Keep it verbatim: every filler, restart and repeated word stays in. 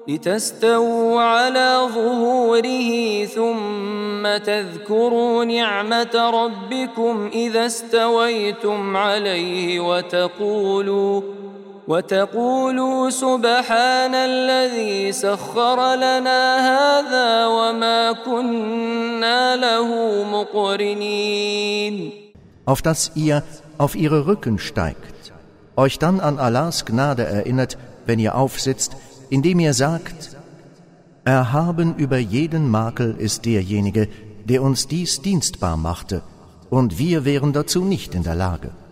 لتستووا على ظهوره ثم تذكروا نعمة ربكم إذا استويتم عليه وتقولوا وتقولوا سبحان الذي سخر لنا هذا وما كنا له مقرنين. Auf dass ihr auf ihre Rücken steigt, euch dann an Allahs Gnade erinnert, wenn ihr aufsitzt, indem ihr sagt: Erhaben über jeden Makel ist derjenige, der uns dies dienstbar machte, und wir wären dazu nicht in der Lage.